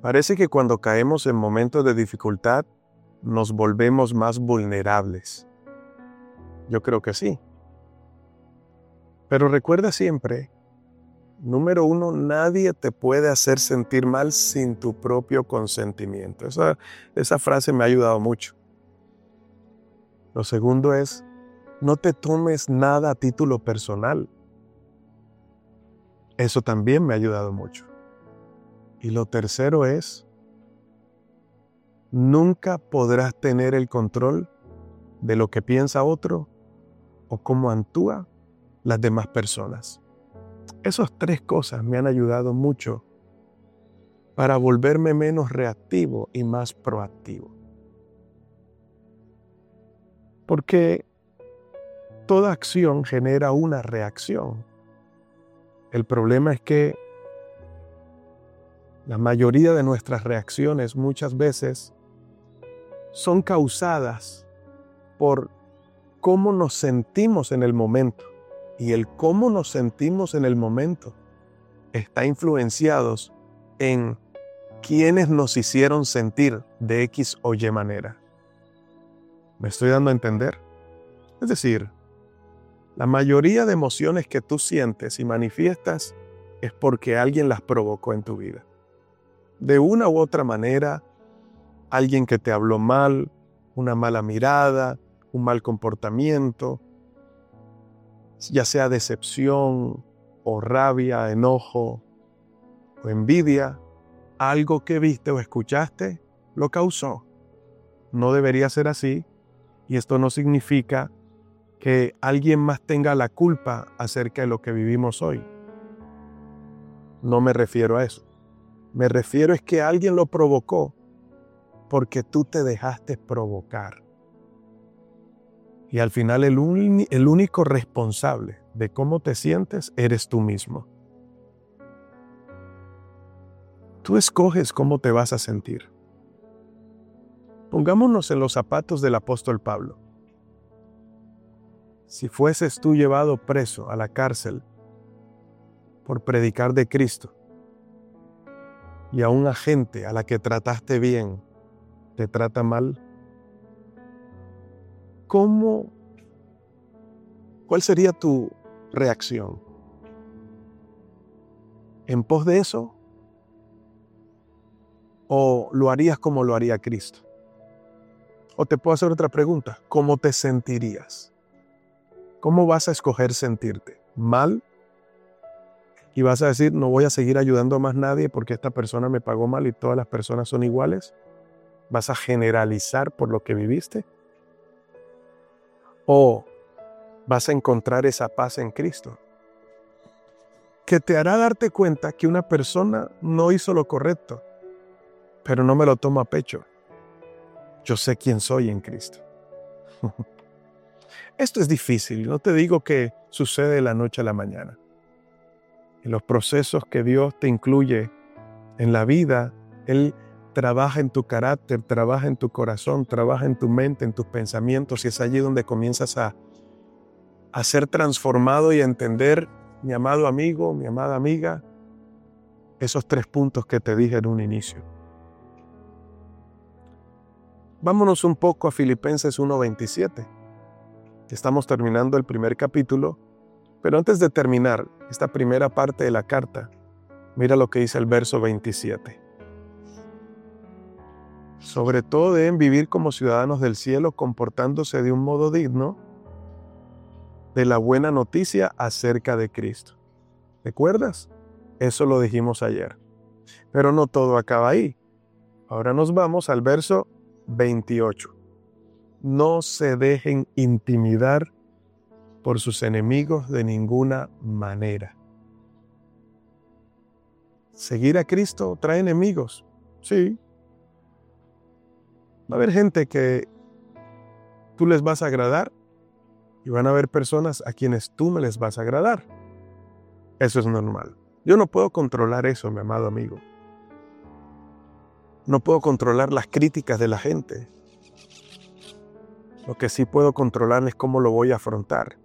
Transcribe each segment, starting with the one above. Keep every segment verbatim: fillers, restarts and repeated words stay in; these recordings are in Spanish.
Parece que cuando caemos en momentos de dificultad, nos volvemos más vulnerables. Yo creo que sí. Pero recuerda siempre, número uno, nadie te puede hacer sentir mal sin tu propio consentimiento. Esa, esa frase me ha ayudado mucho. Lo segundo es, no te tomes nada a título personal. Eso también me ha ayudado mucho. Y lo tercero es, nunca podrás tener el control de lo que piensa otro o cómo actúa las demás personas. Esas tres cosas me han ayudado mucho para volverme menos reactivo y más proactivo. Porque toda acción genera una reacción. El problema es que la mayoría de nuestras reacciones muchas veces son causadas por cómo nos sentimos en el momento. Y el cómo nos sentimos en el momento está influenciados en quiénes nos hicieron sentir de X o Y manera. ¿Me estoy dando a entender? Es decir, la mayoría de emociones que tú sientes y manifiestas es porque alguien las provocó en tu vida. De una u otra manera, alguien que te habló mal, una mala mirada, un mal comportamiento, ya sea decepción o rabia, enojo o envidia, algo que viste o escuchaste lo causó. No debería ser así, y esto no significa que alguien más tenga la culpa acerca de lo que vivimos hoy. No me refiero a eso. Me refiero es que alguien lo provocó porque tú te dejaste provocar. Y al final el, un, el único responsable de cómo te sientes eres tú mismo. Tú escoges cómo te vas a sentir. Pongámonos en los zapatos del apóstol Pablo. Si fueses tú llevado preso a la cárcel por predicar de Cristo y a una gente a la que trataste bien te trata mal, ¿cómo, cuál sería tu reacción? ¿En pos de eso? ¿O lo harías como lo haría Cristo? O te puedo hacer otra pregunta, ¿cómo te sentirías? ¿Cómo vas a escoger sentirte? ¿Mal? ¿Y vas a decir, no voy a seguir ayudando a más nadie porque esta persona me pagó mal y todas las personas son iguales? ¿Vas a generalizar por lo que viviste? ¿O vas a encontrar esa paz en Cristo, que te hará darte cuenta que una persona no hizo lo correcto, pero no me lo tomo a pecho? Yo sé quién soy en Cristo. Esto es difícil, no te digo que sucede de la noche a la mañana. En los procesos que Dios te incluye en la vida, Él trabaja en tu carácter, trabaja en tu corazón, trabaja en tu mente, en tus pensamientos, y es allí donde comienzas a, a ser transformado y a entender, mi amado amigo, mi amada amiga, esos tres puntos que te dije en un inicio. Vámonos un poco a Filipenses uno veintisiete. Estamos terminando el primer capítulo, pero antes de terminar esta primera parte de la carta, mira lo que dice el verso veintisiete. Sobre todo deben vivir como ciudadanos del cielo, comportándose de un modo digno de la buena noticia acerca de Cristo. ¿Recuerdas? Eso lo dijimos ayer. Pero no todo acaba ahí. Ahora nos vamos al verso veintiocho. No se dejen intimidar por sus enemigos de ninguna manera. ¿Seguir a Cristo trae enemigos? Sí. Va a haber gente que tú les vas a agradar y van a haber personas a quienes tú no les vas a agradar. Eso es normal. Yo no puedo controlar eso, mi amado amigo. No puedo controlar las críticas de la gente. Lo que sí puedo controlar es cómo lo voy a afrontar.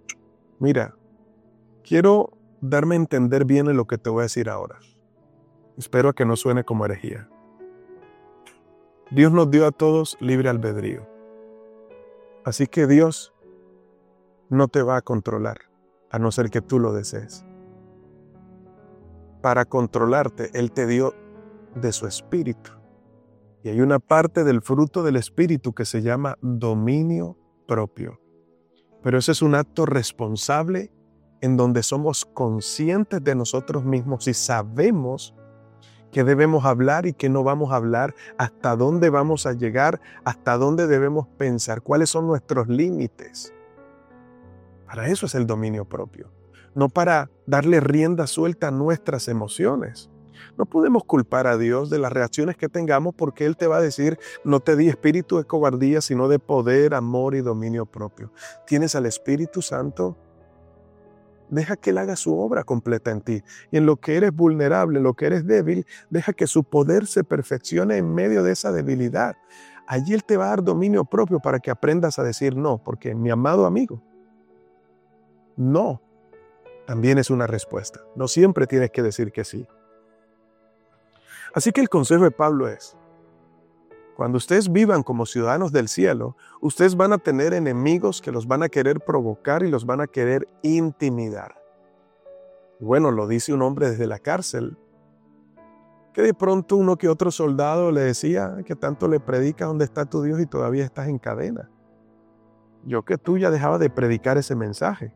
Mira, quiero darme a entender bien en lo que te voy a decir ahora. Espero que no suene como herejía. Dios nos dio a todos libre albedrío. Así que Dios no te va a controlar, a no ser que tú lo desees. Para controlarte, Él te dio de su espíritu. Y hay una parte del fruto del espíritu que se llama dominio propio. Pero ese es un acto responsable en donde somos conscientes de nosotros mismos y sabemos qué debemos hablar y qué no vamos a hablar, hasta dónde vamos a llegar, hasta dónde debemos pensar, cuáles son nuestros límites. Para eso es el dominio propio, no para darle rienda suelta a nuestras emociones. No podemos culpar a Dios de las reacciones que tengamos porque Él te va a decir, no te di espíritu de cobardía, sino de poder, amor y dominio propio. Tienes al Espíritu Santo. Deja que Él haga su obra completa en ti. Y en lo que eres vulnerable, en lo que eres débil, deja que su poder se perfeccione en medio de esa debilidad. Allí Él te va a dar dominio propio para que aprendas a decir no, porque mi amado amigo, no, también es una respuesta. No siempre tienes que decir que sí. Así que el consejo de Pablo es, cuando ustedes vivan como ciudadanos del cielo, ustedes van a tener enemigos que los van a querer provocar y los van a querer intimidar. Bueno, lo dice un hombre desde la cárcel, que de pronto uno que otro soldado le decía que tanto le predica dónde está tu Dios y todavía estás en cadena. Yo que tú ya dejabas de predicar ese mensaje.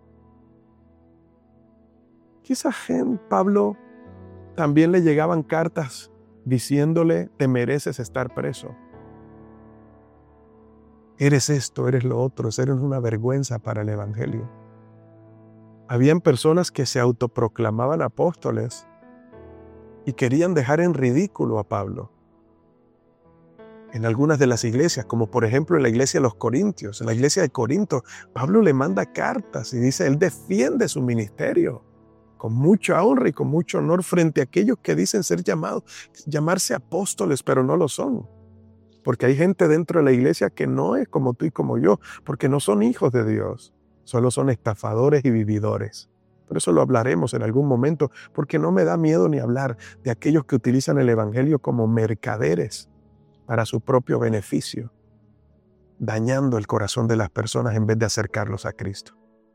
Quizás Pablo también le llegaban cartas diciéndole, te mereces estar preso. Eres esto, eres lo otro, eres una vergüenza para el evangelio. Habían personas que se autoproclamaban apóstoles y querían dejar en ridículo a Pablo. En algunas de las iglesias, como por ejemplo en la iglesia de los Corintios, en la iglesia de Corinto, Pablo le manda cartas y dice, él defiende su ministerio con mucha honra y con mucho honor frente a aquellos que dicen ser llamados, llamarse apóstoles, pero no lo son. Porque hay gente dentro de la iglesia que no es como tú y como yo, porque no son hijos de Dios, solo son estafadores y vividores. Por eso lo hablaremos en algún momento, porque no me da miedo ni hablar de aquellos que utilizan el evangelio como mercaderes para su propio beneficio, dañando el corazón de las personas en vez de acercarlos a Cristo.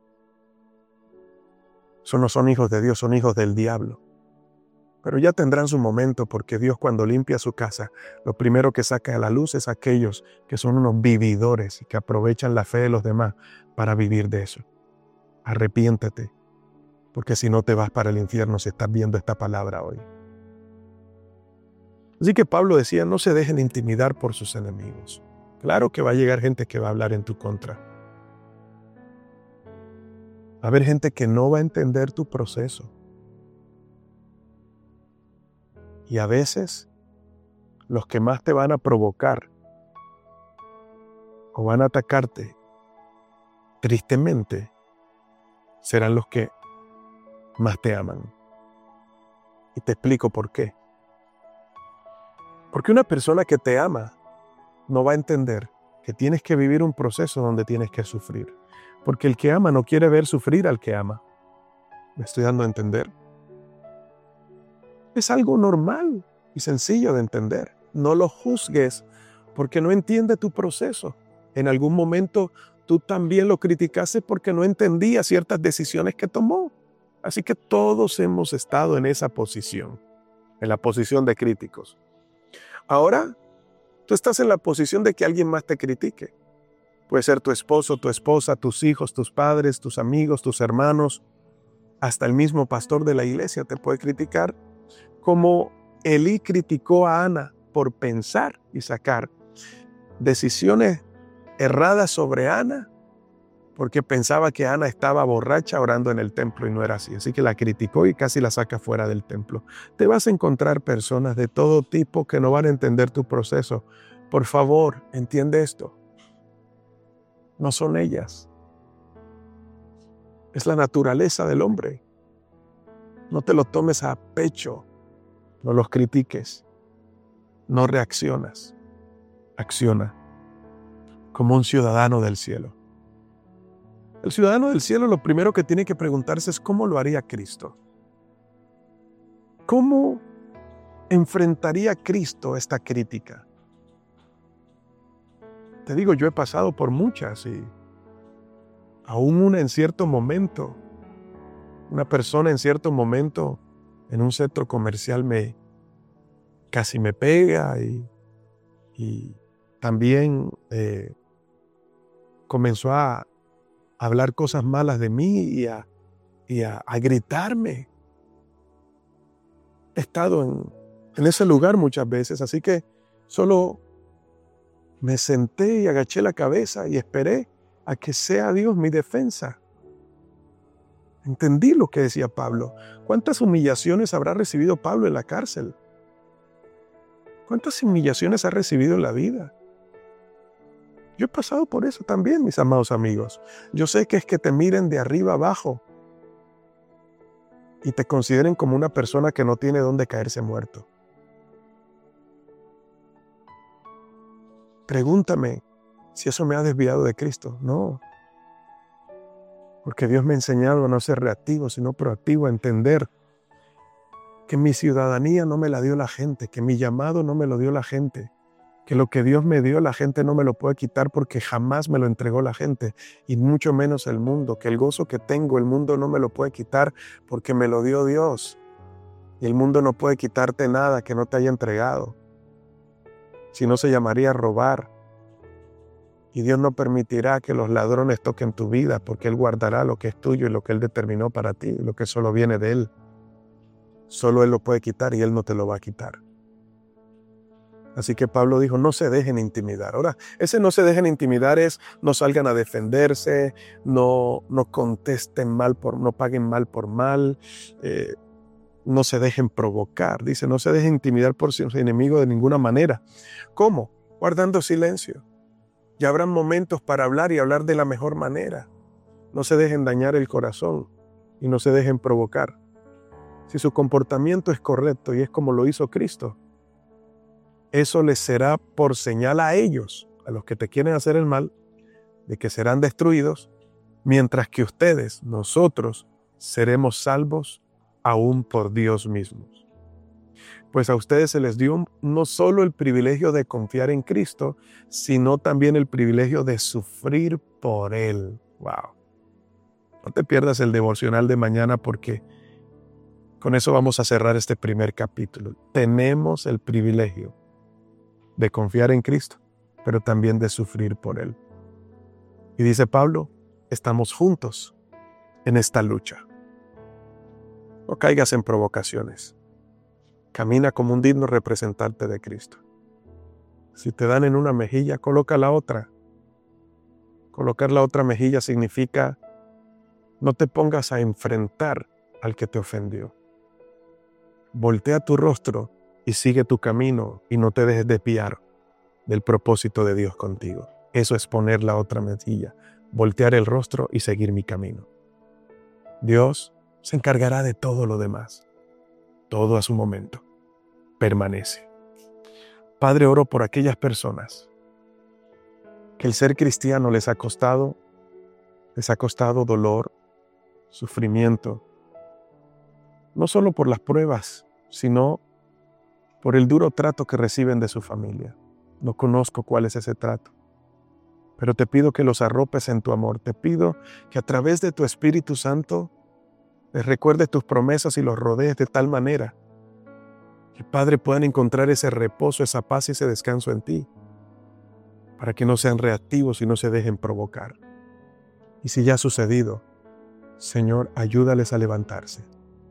Esos no son hijos de Dios, son hijos del diablo. Pero ya tendrán su momento porque Dios cuando limpia su casa, lo primero que saca a la luz es aquellos que son unos vividores y que aprovechan la fe de los demás para vivir de eso. Arrepiéntete, porque si no te vas para el infierno si estás viendo esta palabra hoy. Así que Pablo decía, no se dejen intimidar por sus enemigos. Claro que va a llegar gente que va a hablar en tu contra. Va a haber gente que no va a entender tu proceso. Y a veces, los que más te van a provocar o van a atacarte, tristemente, serán los que más te aman. Y te explico por qué. Porque una persona que te ama no va a entender que tienes que vivir un proceso donde tienes que sufrir. Porque el que ama no quiere ver sufrir al que ama. ¿Me estoy dando a entender? Es algo normal y sencillo de entender. No lo juzgues porque no entiende tu proceso. En algún momento tú también lo criticaste porque no entendía ciertas decisiones que tomó. Así que todos hemos estado en esa posición, en la posición de críticos. Ahora, tú estás en la posición de que alguien más te critique. Puede ser tu esposo, tu esposa, tus hijos, tus padres, tus amigos, tus hermanos. Hasta el mismo pastor de la iglesia te puede criticar, como Elí criticó a Ana por pensar y sacar decisiones erradas sobre Ana, porque pensaba que Ana estaba borracha orando en el templo y no era así. Así que la criticó y casi la saca fuera del templo. Te vas a encontrar personas de todo tipo que no van a entender tu proceso. Por favor, entiende esto. No son ellas. Es la naturaleza del hombre. No te lo tomes a pecho. No los critiques. No reaccionas. Acciona como un ciudadano del cielo. El ciudadano del cielo lo primero que tiene que preguntarse es ¿cómo lo haría Cristo? ¿Cómo enfrentaría Cristo esta crítica? Te digo, yo he pasado por muchas y aún una en cierto momento, una persona en cierto momento en un centro comercial me casi me pega y, y también eh, comenzó a hablar cosas malas de mí y a, y a, a gritarme. He estado en, en ese lugar muchas veces, así que solo me senté y agaché la cabeza y esperé a que sea Dios mi defensa. Entendí lo que decía Pablo. ¿Cuántas humillaciones habrá recibido Pablo en la cárcel? ¿Cuántas humillaciones ha recibido en la vida? Yo he pasado por eso también, mis amados amigos. Yo sé que es que te miren de arriba abajo y te consideren como una persona que no tiene dónde caerse muerto. Pregúntame si eso me ha desviado de Cristo. No. Porque Dios me ha enseñado a no ser reactivo, sino proactivo, a entender que mi ciudadanía no me la dio la gente, que mi llamado no me lo dio la gente, que lo que Dios me dio la gente no me lo puede quitar porque jamás me lo entregó la gente, y mucho menos el mundo, que el gozo que tengo el mundo no me lo puede quitar porque me lo dio Dios. Y el mundo no puede quitarte nada que no te haya entregado. Si no, se llamaría robar. Y Dios no permitirá que los ladrones toquen tu vida, porque Él guardará lo que es tuyo y lo que Él determinó para ti, lo que solo viene de Él. Solo Él lo puede quitar y Él no te lo va a quitar. Así que Pablo dijo, no se dejen intimidar. Ahora, ese no se dejen intimidar es no salgan a defenderse, no, no contesten mal, por, no paguen mal por mal, eh, no se dejen provocar. Dice, no se dejen intimidar por su enemigo de ninguna manera. ¿Cómo? Guardando silencio. Ya habrán momentos para hablar y hablar de la mejor manera. No se dejen dañar el corazón y no se dejen provocar. Si su comportamiento es correcto y es como lo hizo Cristo, eso les será por señal a ellos, a los que te quieren hacer el mal, de que serán destruidos, mientras que ustedes, nosotros, seremos salvos aún por Dios mismo. Pues a ustedes se les dio no solo el privilegio de confiar en Cristo, sino también el privilegio de sufrir por Él. ¡Wow! No te pierdas el devocional de mañana porque con eso vamos a cerrar este primer capítulo. Tenemos el privilegio de confiar en Cristo, pero también de sufrir por Él. Y dice Pablo, estamos juntos en esta lucha. No caigas en provocaciones. Camina como un digno representante de Cristo. Si te dan en una mejilla, coloca la otra. Colocar la otra mejilla significa no te pongas a enfrentar al que te ofendió. Voltea tu rostro y sigue tu camino y no te dejes desviar del propósito de Dios contigo. Eso es poner la otra mejilla, voltear el rostro y seguir mi camino. Dios se encargará de todo lo demás. Todo a su momento. Permanece. Padre, oro por aquellas personas que el ser cristiano les ha costado, les ha costado dolor, sufrimiento, no solo por las pruebas, sino por el duro trato que reciben de su familia. No conozco cuál es ese trato, pero te pido que los arropes en tu amor. Te pido que a través de tu Espíritu Santo les recuerdes tus promesas y los rodees de tal manera que, Padre, puedan encontrar ese reposo, esa paz y ese descanso en ti, para que no sean reactivos y no se dejen provocar. Y si ya ha sucedido, Señor, ayúdales a levantarse,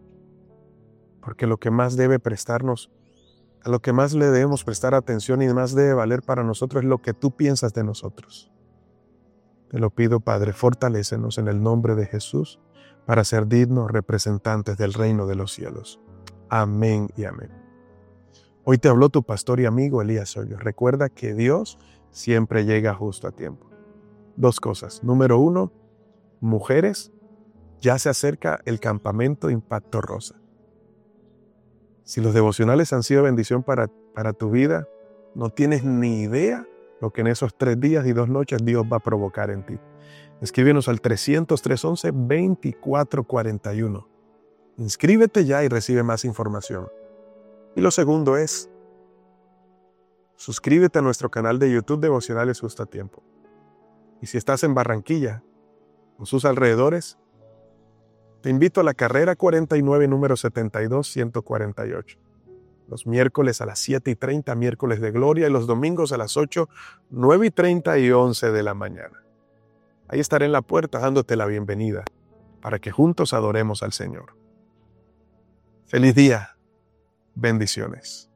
porque lo que más debe prestarnos, a lo que más le debemos prestar atención y más debe valer para nosotros es lo que tú piensas de nosotros. Te lo pido, Padre, fortalécenos en el nombre de Jesús para ser dignos representantes del reino de los cielos. Amén y amén. Hoy te habló tu pastor y amigo Elías Hoyos. Recuerda que Dios siempre llega justo a tiempo. Dos cosas. Número uno, mujeres, ya se acerca el campamento Impacto Rosa. Si los devocionales han sido bendición para, para tu vida, no tienes ni idea lo que en esos tres días y dos noches Dios va a provocar en ti. Escríbenos al trescientos, trescientos once, veinticuatro cuarenta y uno. Inscríbete ya y recibe más información. Y lo segundo es, suscríbete a nuestro canal de YouTube Devocionales Justo a Tiempo. Y si estás en Barranquilla, en sus alrededores, te invito a la carrera cuarenta y nueve, número setenta y dos ciento cuarenta y ocho. Los miércoles a las siete y treinta, miércoles de gloria, y los domingos a las ocho, nueve y treinta y once de la mañana. Ahí estaré en la puerta dándote la bienvenida para que juntos adoremos al Señor. Feliz día. Bendiciones.